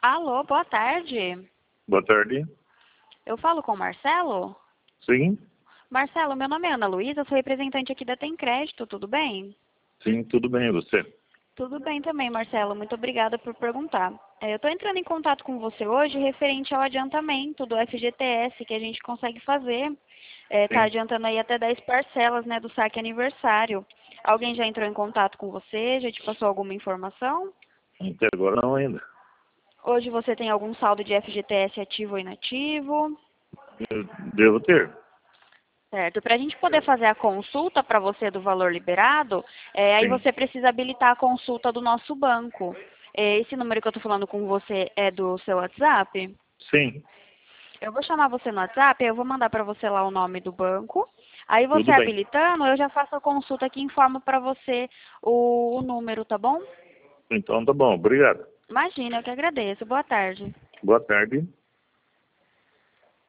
Alô, boa tarde. Boa tarde. Eu falo com o Marcelo? Sim, Marcelo, meu nome é Ana Luísa, sou representante aqui da Tem Crédito, tudo bem? sim, tudo bem, e você? Tudo bem também, Marcelo, muito obrigada por perguntar. Eu estou entrando em contato com você hoje referente ao adiantamento do FGTS que a gente consegue fazer. Está Sim, adiantando aí até 10 parcelas, né, do saque aniversário. Alguém já entrou em contato com você? Já te passou alguma informação? até agora não ainda. Hoje você tem algum saldo de FGTS ativo ou inativo? Eu devo ter. Certo. Para a gente poder fazer a consulta para você do valor liberado, aí Sim, você precisa habilitar a consulta do nosso banco. Esse número que eu estou falando com você é do seu WhatsApp? sim, Eu vou chamar você no WhatsApp, eu vou mandar para você lá o nome do banco. Aí você tudo bem. habilitando, eu já faço a consulta aqui e informo para você o número, tá bom? Então tá bom, obrigado. Imagina, eu que agradeço. Boa tarde. Boa tarde.